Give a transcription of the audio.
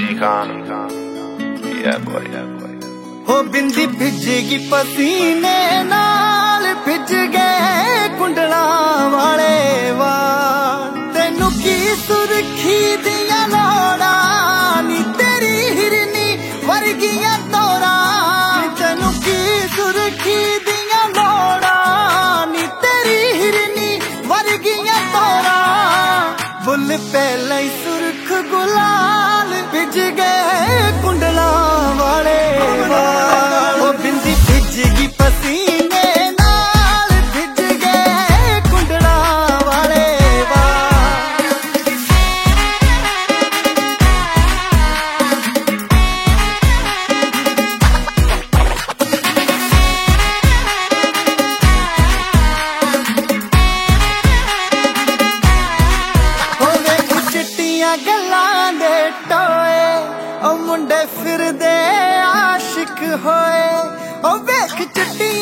G Khan. Yeah boy. हो बिंदी भिजेगी पसीने नाल भिज गए कुंडला वाले वाल तेनू की सुरखी दिया लोड़ा नी तेरी हिरनी वर्गियां तोरा तेनू की सुरखी दिया लोड़ा नी तेरी हिरनी वर्गियां तोरा बुल पहला ही सुरख गुलाल भिज गए कुंडला वाले वो बिंदी भिजगी पसीने नाल भिज गए कुंडला वाले होवे चिट्टियां गल्लां दे टोए ओ मुंडे फिरदे आशिक होए ओ वेख चिट्टी